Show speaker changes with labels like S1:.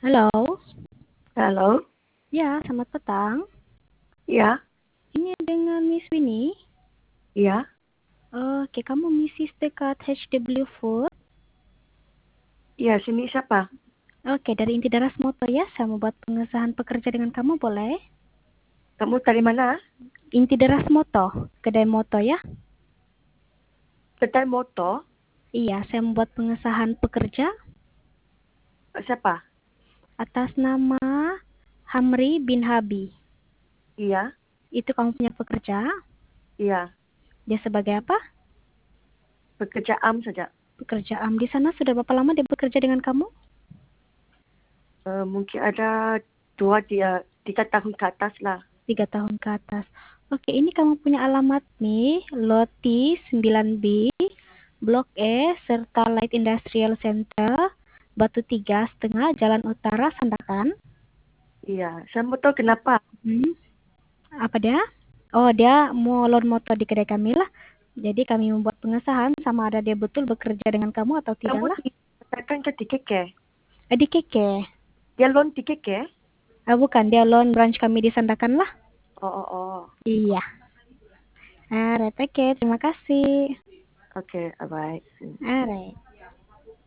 S1: Halo,
S2: Halo,
S1: ya selamat petang.
S2: ya,
S1: Ini dengan Miss Winnie.
S2: ya,
S1: Oke, kamu Mrs. dekat HW Food.
S2: ya, sini siapa?
S1: Oke, dari Inti Daras Moto ya. Saya mau buat pengesahan pekerja dengan kamu, boleh?
S2: Kamu dari mana?
S1: Inti Daras Moto, kedai moto ya.
S2: Kedai motor.
S1: Iya, saya mau buat pengesahan pekerja
S2: Siapa?
S1: atas nama Hamri bin Habi.
S2: Iya,
S1: Itu kamu punya pekerja.
S2: iya,
S1: Dia sebagai apa?
S2: bekerja am saja.
S1: Pekerja di sana sudah berapa lama dia bekerja dengan kamu?
S2: Mungkin ada 3 tahun ke atas lah.
S1: 3 tahun ke atas. Oke, ini kamu punya alamat nih, Loti 9B, Blok E, serta Light Industrial Center, Batu 3,5, Jalan Utara, Sandakan.
S2: Iya, saya mau tahu kenapa.
S1: Hmm, apa dia? Oh, dia mau loan motor di kedai kami lah. Jadi kami membuat pengesahan sama ada dia betul bekerja dengan kamu atau tidak
S2: Kamu
S1: lah.
S2: dikatakan ke di KK.
S1: Di Keke.
S2: Dia loan di KK?
S1: Bukan, dia loan branch kami di Sandakan lah.
S2: Oh, oh, oh.
S1: Iya. Oke, terima kasih.
S2: Oke, bye.
S1: Alright.